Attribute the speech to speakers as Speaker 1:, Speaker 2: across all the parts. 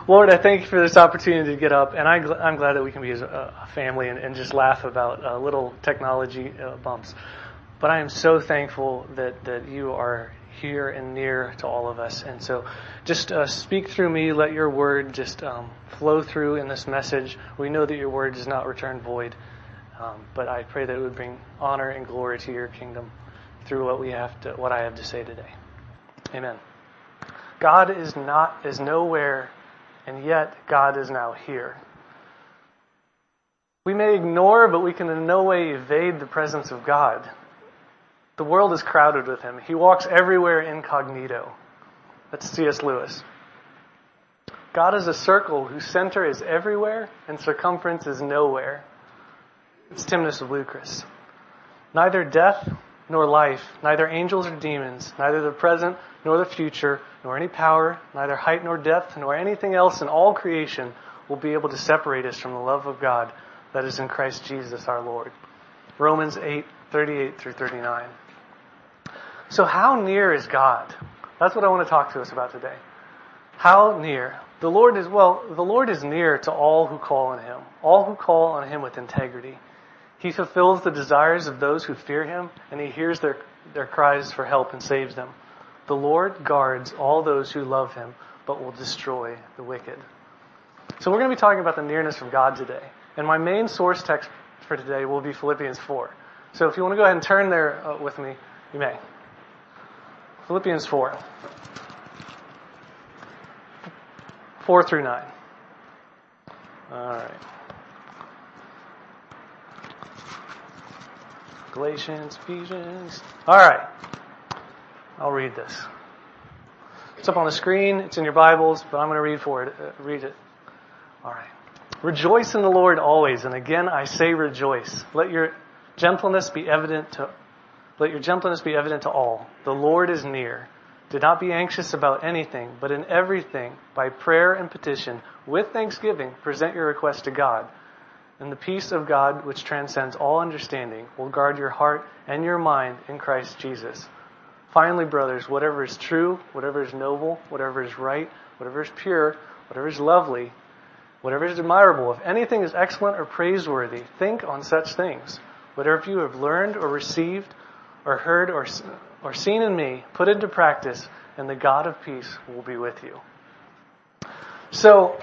Speaker 1: Lord, I thank you for this opportunity to get up, and I'm glad that we can be as a family and just laugh about little technology bumps. But I am so thankful that you are here and near to all of us. And so just speak through me. Let your word just flow through in this message. We know that your word does not return void. But I pray that it would bring honor and glory to your kingdom through what I have to say today. Amen. God is nowhere, and yet God is now here. We may ignore, but we can in no way evade the presence of God. The world is crowded with him. He walks everywhere incognito. That's C.S. Lewis. God is a circle whose center is everywhere and circumference is nowhere. It's Timnus of Lucrece. Neither death nor life, neither angels or demons, neither the present nor the future, nor any power, neither height nor depth, nor anything else in all creation will be able to separate us from the love of God that is in Christ Jesus our Lord. Romans 8:38 through 39. So how near is God? That's what I want to talk to us about today. How near? The Lord is near to all who call on him, all who call on him with integrity. He fulfills the desires of those who fear him, and he hears their cries for help and saves them. The Lord guards all those who love him, but will destroy the wicked. So we're going to be talking about the nearness of God today. And my main source text for today will be Philippians 4. So if you want to go ahead and turn there with me, you may. Philippians 4. 4 through 9. All right. Galatians, Ephesians. All right. I'll read this. It's up on the screen. It's in your Bibles, but I'm going to read it. All right. Rejoice in the Lord always, and again I say rejoice. Let your gentleness be evident to all. The Lord is near. Do not be anxious about anything, but in everything, by prayer and petition, with thanksgiving, present your requests to God. And the peace of God, which transcends all understanding, will guard your heart and your mind in Christ Jesus. Finally, brothers, whatever is true, whatever is noble, whatever is right, whatever is pure, whatever is lovely, whatever is admirable, if anything is excellent or praiseworthy, think on such things. Whatever you have learned or received or heard or seen in me, put into practice, and the God of peace will be with you. So,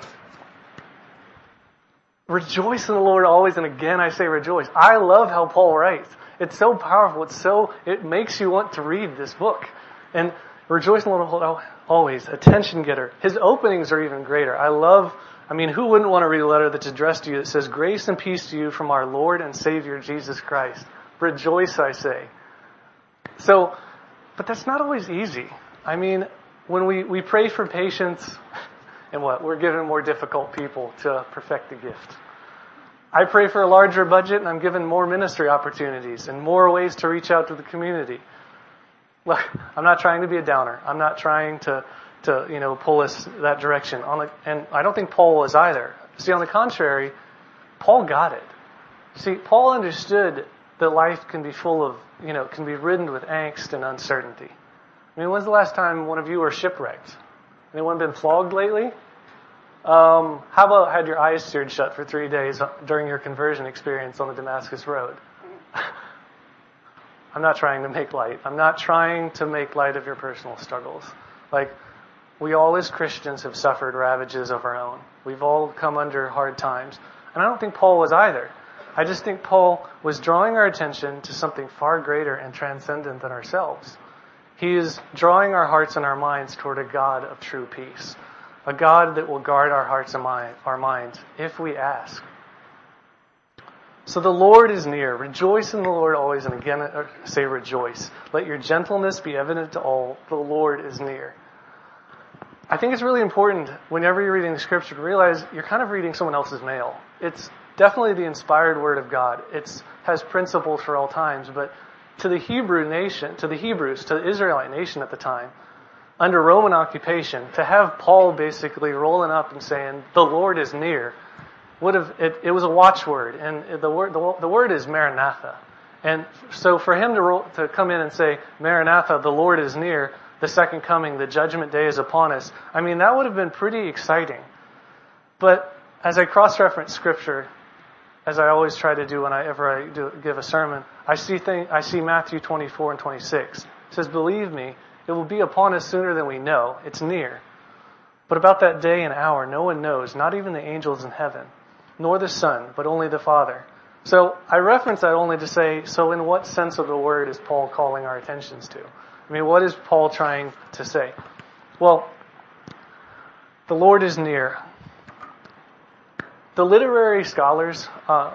Speaker 1: rejoice in the Lord always, and again I say rejoice. I love how Paul writes. It's so powerful. It makes you want to read this book. And rejoice in the Lord always. Attention getter. His openings are even greater. Who wouldn't want to read a letter that's addressed to you that says, grace and peace to you from our Lord and Savior Jesus Christ. Rejoice, I say. So, but that's not always easy. When we pray for patience, and we're given more difficult people to perfect the gift. I pray for a larger budget, and I'm given more ministry opportunities and more ways to reach out to the community. Look, I'm not trying to be a downer. I'm not trying to pull us that direction. And I don't think Paul was either. See, on the contrary, Paul got it. See, Paul understood that life can be full of, can be ridden with angst and uncertainty. When's the last time one of you were shipwrecked? Anyone been flogged lately? How about had your eyes seared shut for 3 days during your conversion experience on the Damascus Road? I'm not trying to make light. I'm not trying to make light of your personal struggles. We all as Christians have suffered ravages of our own. We've all come under hard times. And I don't think Paul was either. I just think Paul was drawing our attention to something far greater and transcendent than ourselves. He is drawing our hearts and our minds toward a God of true peace. A God that will guard our hearts and our minds if we ask. So the Lord is near. Rejoice in the Lord always, and again say rejoice. Let your gentleness be evident to all. The Lord is near. I think it's really important whenever you're reading the scripture to realize you're kind of reading someone else's mail. It's definitely the inspired word of God. It has principles for all times, but to the Hebrew nation, to the Hebrews, to the Israelite nation at the time, under Roman occupation, to have Paul basically rolling up and saying, the Lord is near, it was a watchword, and the word is Maranatha. And so for him to come in and say, Maranatha, the Lord is near, the second coming, the judgment day is upon us, that would have been pretty exciting. But as I cross-reference Scripture, as I always try to do whenever I give a sermon, I see Matthew 24 and 26. It says, "Believe me, it will be upon us sooner than we know. It's near. But about that day and hour no one knows, not even the angels in heaven, nor the Son, but only the Father." So I reference that only to say, so in what sense of the word is Paul calling our attentions to? I mean, what is Paul trying to say? Well, the Lord is near. The literary scholars are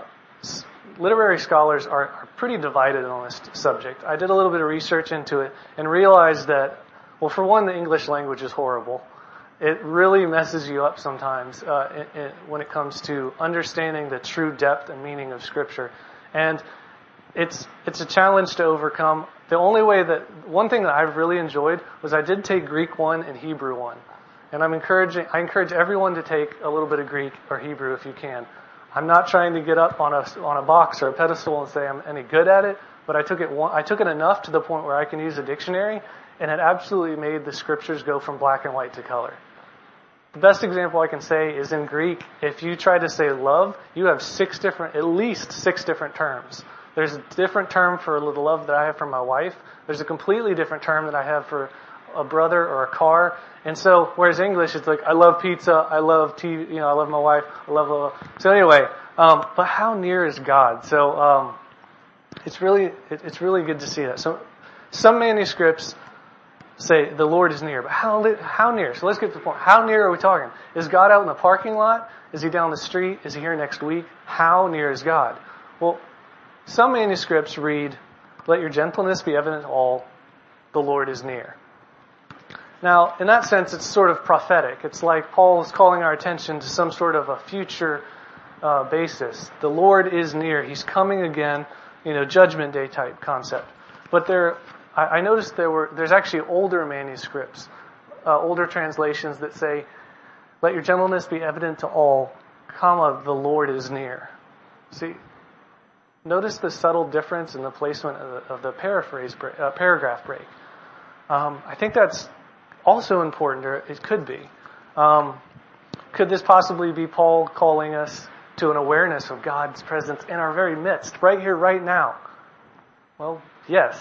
Speaker 1: pretty divided on this subject. I did a little bit of research into it and realized that, well, for one, the English language is horrible. It really messes you up sometimes when it comes to understanding the true depth and meaning of Scripture. And it's a challenge to overcome. The only way one thing that I've really enjoyed was I did take Greek 1 and Hebrew 1. And I encourage everyone to take a little bit of Greek or Hebrew if you can. I'm not trying to get up on a box or a pedestal and say I'm any good at it, but I took it enough to the point where I can use a dictionary, and it absolutely made the Scriptures go from black and white to color. The best example I can say is in Greek, if you try to say love, you have at least six different terms. There's a different term for the love that I have for my wife. There's a completely different term that I have for a brother or a car. And so, whereas English, it's like, I love pizza, I love TV, I love my wife, I love. So anyway, but how near is God? So, it's really good to see that. So, some manuscripts say the Lord is near, but how near? So let's get to the point. How near are we talking? Is God out in the parking lot? Is He down the street? Is He here next week? How near is God? Well, some manuscripts read, "Let your gentleness be evident to all, the Lord is near." Now, in that sense, it's sort of prophetic. It's like Paul is calling our attention to some sort of a future basis. The Lord is near. He's coming again, Judgment Day type concept. But I noticed there's actually older manuscripts, older translations that say, "Let your gentleness be evident to all, comma, the Lord is near." See, notice the subtle difference in the placement of the paragraph break. I think that's also important, or it could be. Could this possibly be Paul calling us to an awareness of God's presence in our very midst, right here, right now? Well, yes.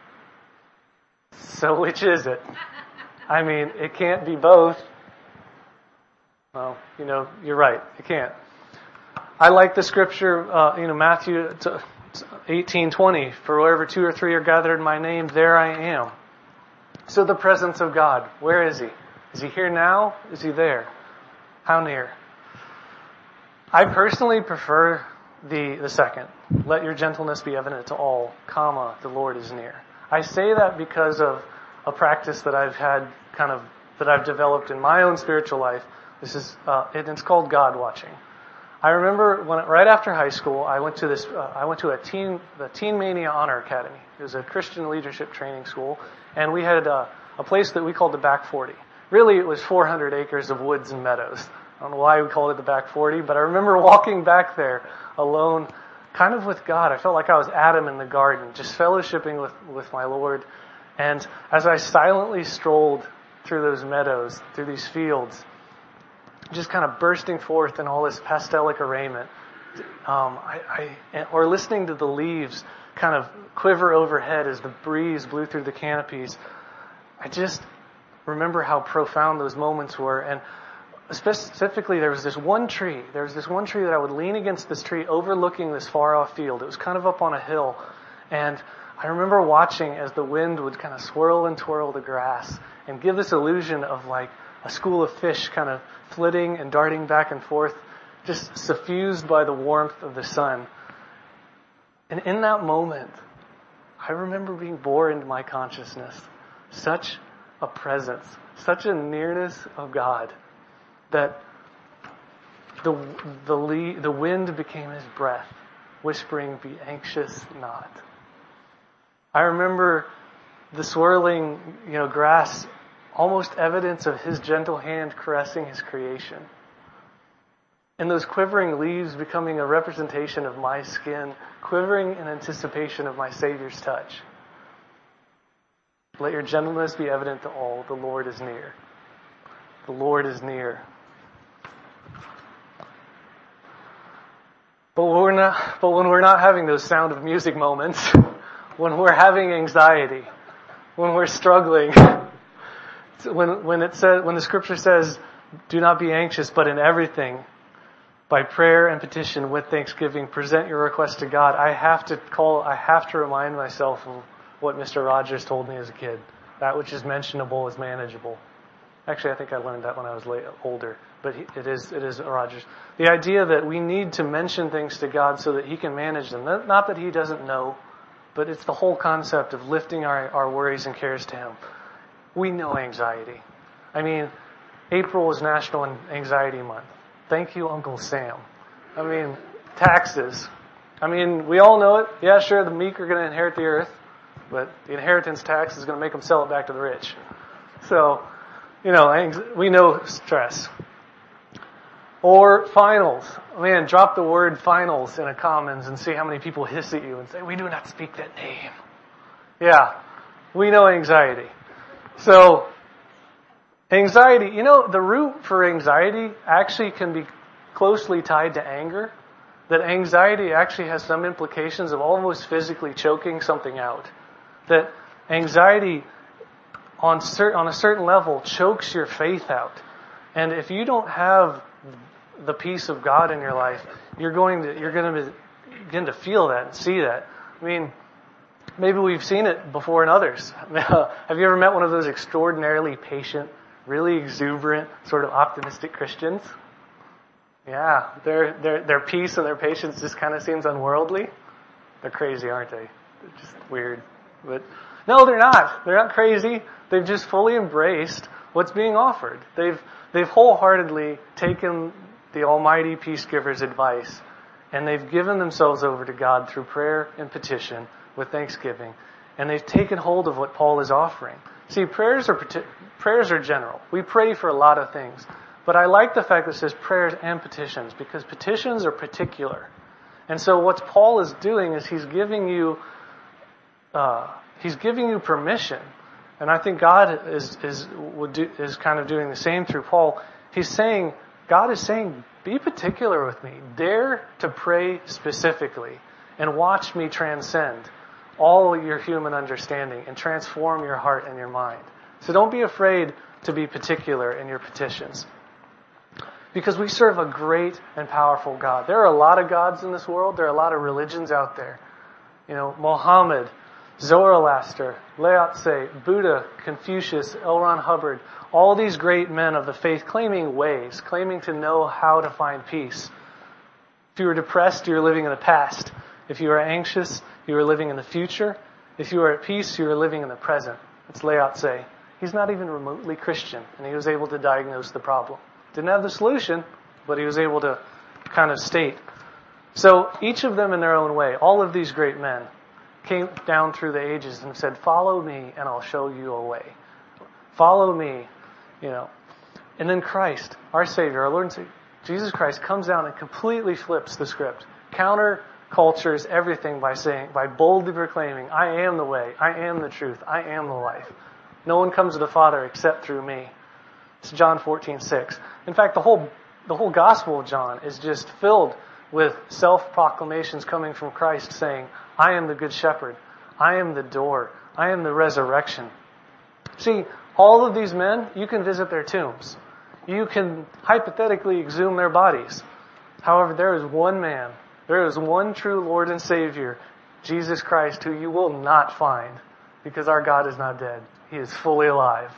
Speaker 1: So which is it? I mean, it can't be both. Well, you're right. It can't. I like the scripture, Matthew 18:20, "For wherever 2 or 3 are gathered in my name, there I am." So the presence of God, where is He? Is He here now? Is He there? How near? I personally prefer the second. "Let your gentleness be evident to all, comma, the Lord is near." I say that because of a practice that I've had that I've developed in my own spiritual life. This is, it's called God watching. I remember right after high school, I went to the Teen Mania Honor Academy. It was a Christian leadership training school, and we had a place that we called the Back 40. Really, it was 400 acres of woods and meadows. I don't know why we called it the Back 40, but I remember walking back there alone, kind of with God. I felt like I was Adam in the garden, just fellowshipping with my Lord. And as I silently strolled through those meadows, through these fields, just kind of bursting forth in all this pastelic arrayment, or listening to the leaves kind of quiver overhead as the breeze blew through the canopies, I just remember how profound those moments were. And specifically, there was this one tree that I would lean against this tree overlooking this far-off field. It was kind of up on a hill. And I remember watching as the wind would kind of swirl and twirl the grass and give this illusion of like a school of fish kind of flitting and darting back and forth, just suffused by the warmth of the sun. And in that moment, I remember being born into my consciousness such a presence, such a nearness of God, that the wind became His breath, whispering, "Be anxious not." I remember the swirling, grass, almost evidence of His gentle hand caressing His creation. And those quivering leaves becoming a representation of my skin, quivering in anticipation of my Savior's touch. Let your gentleness be evident to all. The Lord is near. The Lord is near. But when we're not having those Sound of Music moments, when we're having anxiety, when we're struggling, when the scripture says, do not be anxious, but in everything, by prayer and petition with thanksgiving, present your request to God, I have to remind myself of what Mr. Rogers told me as a kid. That which is mentionable is manageable. Actually, I think I learned that when I was older, but it is Rogers. The idea that we need to mention things to God so that He can manage them. Not that He doesn't know, but it's the whole concept of lifting our worries and cares to Him. We know anxiety. I mean, April is National Anxiety Month. Thank you, Uncle Sam. I mean, taxes. I mean, we all know it. Yeah, sure, the meek are going to inherit the earth, but the inheritance tax is going to make them sell it back to the rich. So, we know stress. Or finals. Man, drop the word finals in a Commons and see how many people hiss at you and say, we do not speak that name. Yeah, we know anxiety. So, anxiety, the root for anxiety actually can be closely tied to anger. That anxiety actually has some implications of almost physically choking something out. That anxiety on a certain level chokes your faith out. And if you don't have the peace of God in your life, you're going to begin to feel that and see that. I mean, maybe we've seen it before in others. Have you ever met one of those extraordinarily patient, really exuberant, sort of optimistic Christians? Yeah, their peace and their patience just kind of seems unworldly. They're crazy, aren't they? They're just weird. But no, they're not. They're not crazy. They've just fully embraced what's being offered. They've wholeheartedly taken the Almighty Peacegiver's advice, and they've given themselves over to God through prayer and petition with thanksgiving, and they've taken hold of what Paul is offering. See, prayers are general. We pray for a lot of things, but I like the fact that it says prayers and petitions, because petitions are particular. And so what Paul is doing is he's giving you permission. And I think God is kind of doing the same through Paul. God is saying, be particular with me. Dare to pray specifically and watch me transcend all your human understanding and transform your heart and your mind. So don't be afraid to be particular in your petitions. Because we serve a great and powerful God. There are a lot of gods in this world. There are a lot of religions out there. Mohammed, Zoroaster, Lao Tse, Buddha, Confucius, L. Ron Hubbard, all these great men of the faith claiming ways, claiming to know how to find peace. If you were depressed, you were living in the past. If you were anxious, you were living in the future. If you were at peace, you were living in the present. It's Lao Tse. He's not even remotely Christian, and he was able to diagnose the problem. Didn't have the solution, but he was able to kind of state. So each of them in their own way, all of these great men, came down through the ages and said, follow me and I'll show you a way. Follow me, And then Christ, our Savior, our Lord and Savior, Jesus Christ comes down and completely flips the script. Counter-cultures everything by boldly proclaiming, I am the way, I am the truth, I am the life. No one comes to the Father except through me. It's John 14:6. In fact, the whole Gospel of John is just filled with self-proclamations coming from Christ saying, I am the good shepherd. I am the door. I am the resurrection. See, all of these men, you can visit their tombs. You can hypothetically exhume their bodies. However, there is one man, there is one true Lord and Savior, Jesus Christ, who you will not find, because our God is not dead. He is fully alive.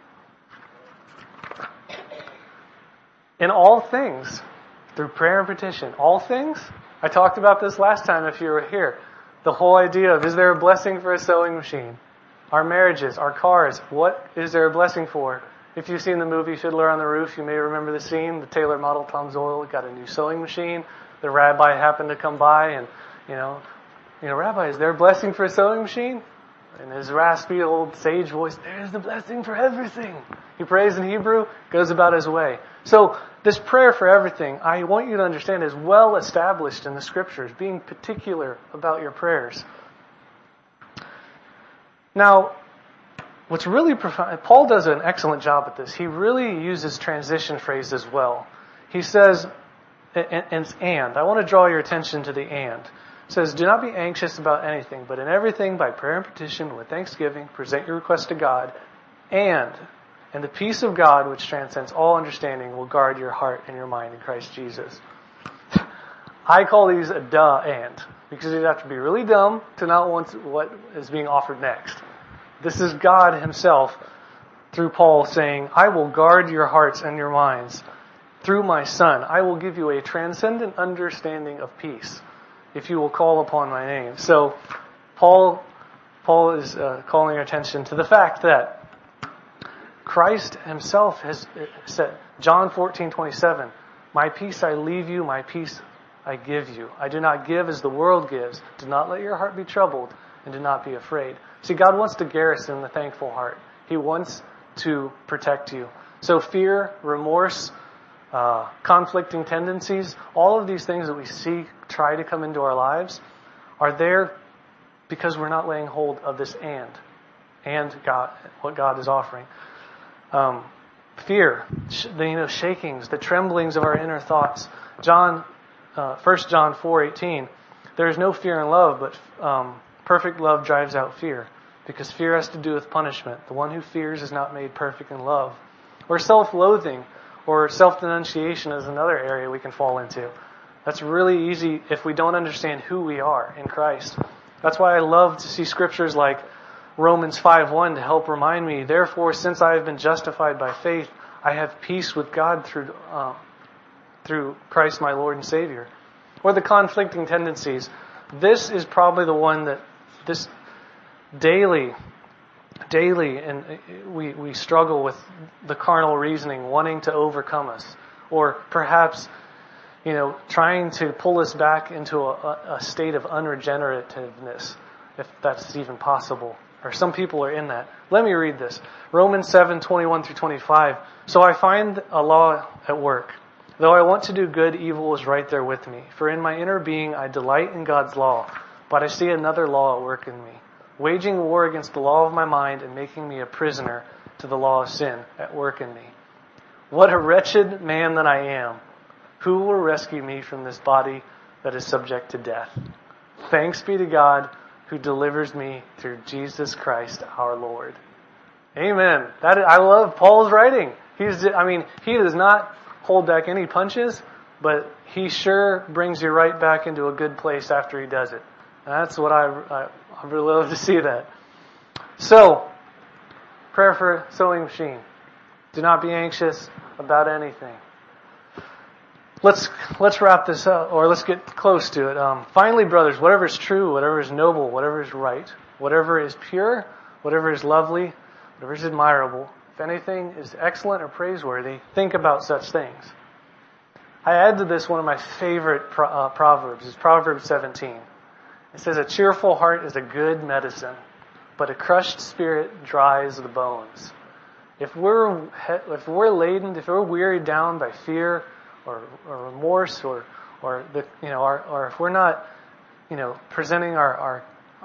Speaker 1: In all things, through prayer and petition, all things, I talked about this last time if you were here. The whole idea of, is there a blessing for a sewing machine? Our marriages, our cars, what is there a blessing for? If you've seen the movie Fiddler on the Roof, you may remember the scene. The tailor model, Tom Zoil, got a new sewing machine. The rabbi happened to come by and, Rabbi, is there a blessing for a sewing machine? In his raspy old sage voice, there's the blessing for everything. He prays in Hebrew, goes about his way. So this prayer for everything, I want you to understand, is well established in the Scriptures, being particular about your prayers. Now, what's really profound, Paul does an excellent job at this. He really uses transition phrases well. He says, and it's and. I want to draw your attention to the and. It says, do not be anxious about anything, but in everything by prayer and petition with thanksgiving, present your request to God, and the peace of God, which transcends all understanding, will guard your heart and your mind in Christ Jesus. I call these a duh and, because you'd have to be really dumb to not want what is being offered next. This is God himself, through Paul, saying, I will guard your hearts and your minds. Through my Son, I will give you a transcendent understanding of peace, if you will call upon my name. So, Paul is calling our attention to the fact that Christ himself has said, John 14:27, my peace I leave you, my peace I give you. I do not give as the world gives. Do not let your heart be troubled, and do not be afraid. See, God wants to garrison the thankful heart. He wants to protect you. So fear, remorse, conflicting tendencies, all of these things that we see try to come into our lives are there because we're not laying hold of this and God, what God is offering. Fear, shakings, the tremblings of our inner thoughts. 1 John 4:18, there is no fear in love, but perfect love drives out fear, because fear has to do with punishment. The one who fears is not made perfect in love. Or self-loathing, or self-denunciation is another area we can fall into. That's really easy if we don't understand who we are in Christ. That's why I love to see scriptures like Romans 5:1 to help remind me, therefore, since I have been justified by faith, I have peace with God through Christ my Lord and Savior. Or the conflicting tendencies. This is probably the one that this daily, and we struggle with the carnal reasoning wanting to overcome us. Or perhaps, trying to pull us back into a state of unregenerativeness, if that's even possible. Or some people are in that. Let me read this. Romans 7:21-25. So I find a law at work. Though I want to do good, evil is right there with me. For in my inner being I delight in God's law, but I see another law at work in me, waging war against the law of my mind and making me a prisoner to the law of sin at work in me. What a wretched man that I am. Who will rescue me from this body that is subject to death? Thanks be to God who delivers me through Jesus Christ our Lord. Amen. I love Paul's writing. He does not hold back any punches, but he sure brings you right back into a good place after he does it. And that's what I really love to see that. So, prayer for sewing machine. Do not be anxious about anything. Let's wrap this up, or let's get close to it. Finally, brothers, whatever is true, whatever is noble, whatever is right, whatever is pure, whatever is lovely, whatever is admirable, if anything is excellent or praiseworthy, think about such things. I add to this one of my favorite Proverbs. It's Proverbs 17. It says, a cheerful heart is a good medicine, but a crushed spirit dries the bones. If we're laden, if we're wearied down by fear or remorse or if we're not, presenting our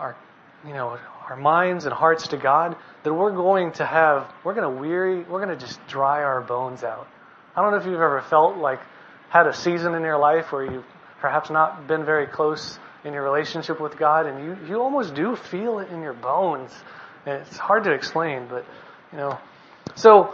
Speaker 1: minds and hearts to God, then we're going to just dry our bones out. I don't know if you've ever felt like, had a season in your life where you've perhaps not been very close in your relationship with God, and you almost do feel it in your bones. And it's hard to explain, but, So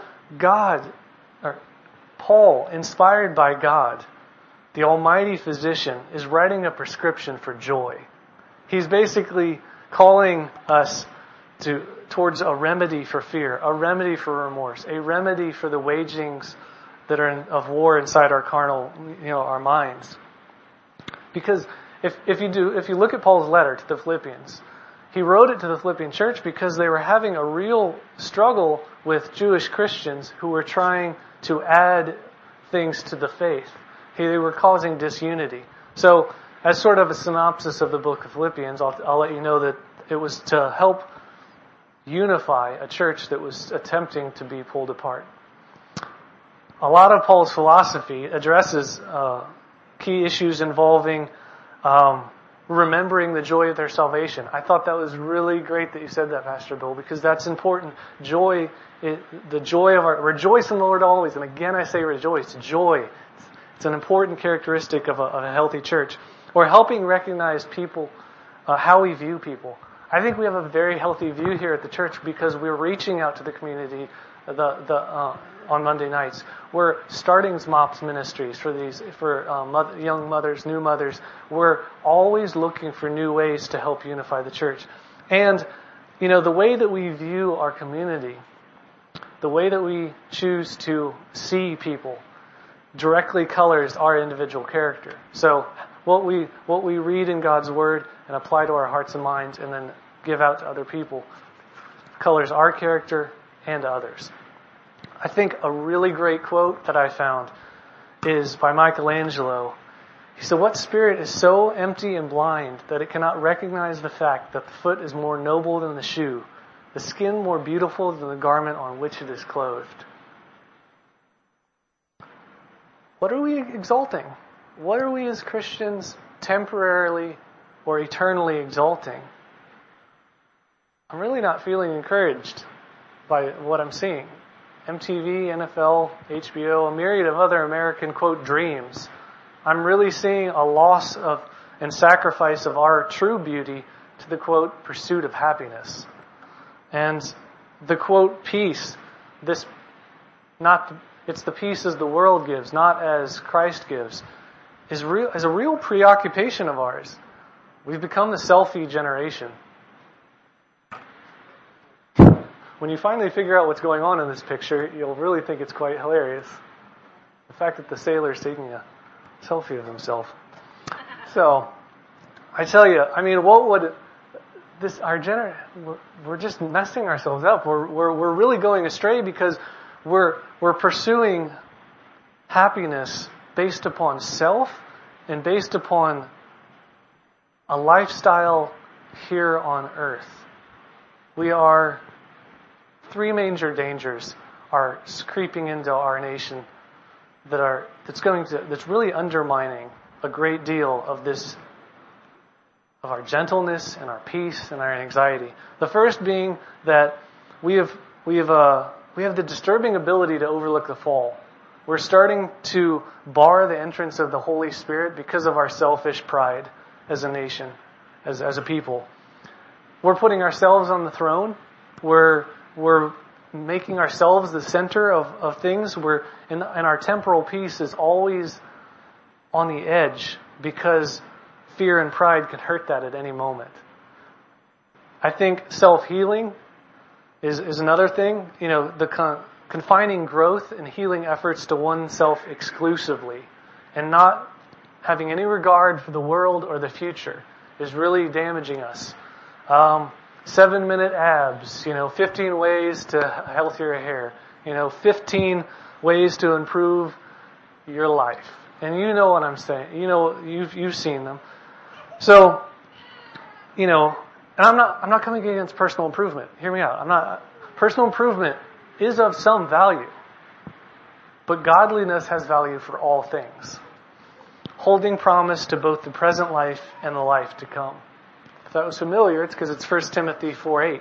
Speaker 1: Paul, inspired by God, the Almighty Physician, is writing a prescription for joy. He's basically calling us towards a remedy for fear, a remedy for remorse, a remedy for the wagings that are of war inside our carnal, our minds. Because if you look at Paul's letter to the Philippians, he wrote it to the Philippian church because they were having a real struggle with Jewish Christians who were trying to add things to the faith. They were causing disunity. So, as sort of a synopsis of the book of Philippians, I'll let you know that it was to help unify a church that was attempting to be pulled apart. A lot of Paul's philosophy addresses key issues involving remembering the joy of their salvation. I thought that was really great that you said that, Pastor Bill, because that's important. Joy, the joy of rejoice in the Lord always. And again, I say rejoice. Joy. It's an important characteristic of a healthy church. Or helping recognize people, how we view people. I think we have a very healthy view here at the church because we're reaching out to the community on Monday nights. We're starting MOPS ministries for young mothers, new mothers. We're always looking for new ways to help unify the church. And, the way that we view our community, the way that we choose to see people, directly colors our individual character. So what we read in God's Word and apply to our hearts and minds and then give out to other people colors our character and others. I think a really great quote that I found is by Michelangelo. He said, "What spirit is so empty and blind that it cannot recognize the fact that the foot is more noble than the shoe, the skin more beautiful than the garment on which it is clothed?" What are we exalting? What are we as Christians temporarily or eternally exalting? I'm really not feeling encouraged by what I'm seeing. MTV, NFL, HBO, a myriad of other American, quote, dreams. I'm really seeing a loss of and sacrifice of our true beauty to the, quote, pursuit of happiness. And the, quote, peace, it's the peace as the world gives, not as Christ gives, is a real preoccupation of ours. We've become the selfie generation. When you finally figure out what's going on in this picture, you'll really think it's quite hilarious. The fact that the sailor's taking a selfie of himself. So, I tell you, what would we're just messing ourselves up. We're really going astray because we're pursuing happiness based upon self and based upon a lifestyle here on earth. Three major dangers are creeping into our nation that's really undermining a great deal of our gentleness and our peace and our anxiety. The first being that we have the disturbing ability to overlook the fall. We're starting to bar the entrance of the Holy Spirit because of our selfish pride as a nation, as a people. We're putting ourselves on the throne. We're making ourselves the center of things. And our temporal peace is always on the edge because fear and pride can hurt that at any moment. I think self-healing is another thing. The confining growth and healing efforts to oneself exclusively and not having any regard for the world or the future is really damaging us. 7-minute abs, 15 ways to healthier hair, 15 ways to improve your life. And you know what I'm saying. You've seen them. So, and I'm not coming against personal improvement. Hear me out. Personal improvement is of some value. But godliness has value for all things. Holding promise to both the present life and the life to come. If that was familiar, it's because it's 1 Timothy 4:8.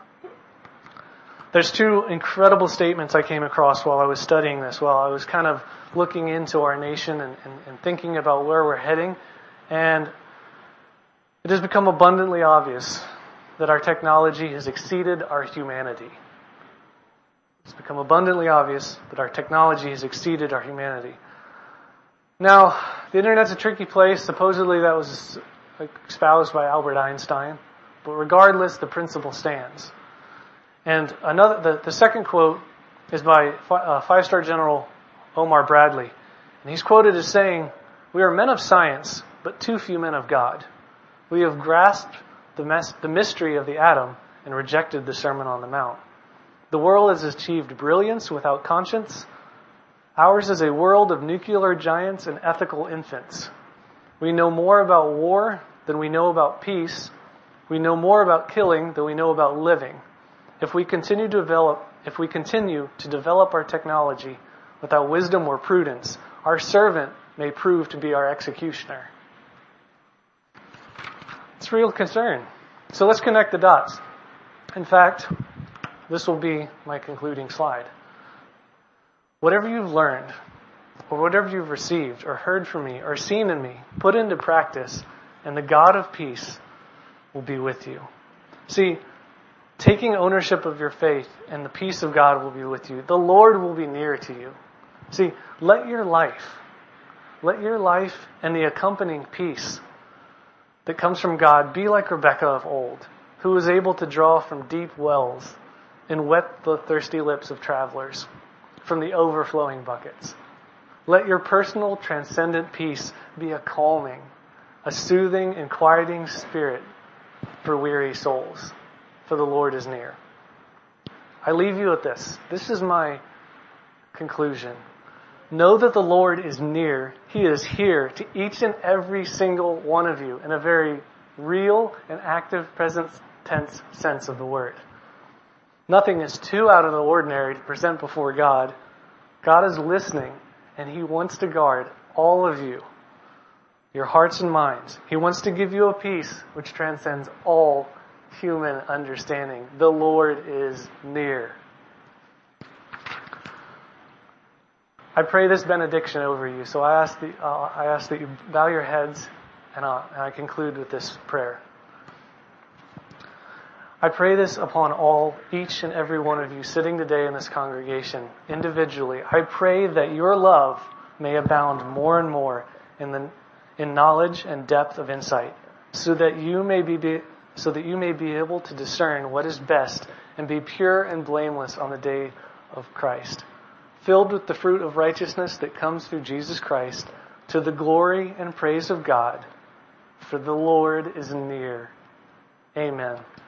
Speaker 1: There's two incredible statements I came across while I was studying this, while I was kind of looking into our nation and thinking about where we're heading. And it has become abundantly obvious that our technology has exceeded our humanity. It's become abundantly obvious that our technology has exceeded our humanity. Now, the internet's a tricky place. Supposedly that was espoused by Albert Einstein. But regardless, the principle stands. And the second quote is by five-star General Omar Bradley. And he's quoted as saying, "We are men of science, but too few men of God. We have grasped the mystery of the atom and rejected the Sermon on the Mount. The world has achieved brilliance without conscience. Ours is a world of nuclear giants and ethical infants. We know more about war than we know about peace. We know more about killing than we know about living. If we continue to develop our technology without wisdom or prudence, our servant may prove to be our executioner." It's a real concern. So let's connect the dots. In fact, this will be my concluding slide. Whatever you've learned, or whatever you've received or heard from me or seen in me, put into practice, and the God of peace will be with you. See, taking ownership of your faith and the peace of God will be with you. The Lord will be near to you. See, let your life and the accompanying peace that comes from God be like Rebekah of old, who was able to draw from deep wells and wet the thirsty lips of travelers from the overflowing buckets. Let your personal transcendent peace be a calming, a soothing and quieting spirit for weary souls, for the Lord is near. I leave you with this. This is my conclusion. Know that the Lord is near. He is here to each and every single one of you in a very real and active present tense sense of the word. Nothing is too out of the ordinary to present before God. God is listening, and He wants to guard all of you, your hearts and minds. He wants to give you a peace which transcends all human understanding. The Lord is near. I pray this benediction over you, so I ask that you bow your heads, and I conclude with this prayer. I pray this upon each and every one of you sitting today in this congregation, individually. I pray that your love may abound more and more in knowledge and depth of insight, so that you may be able to discern what is best and be pure and blameless on the day of Christ, filled with the fruit of righteousness that comes through Jesus Christ, to the glory and praise of God. For the Lord is near. Amen.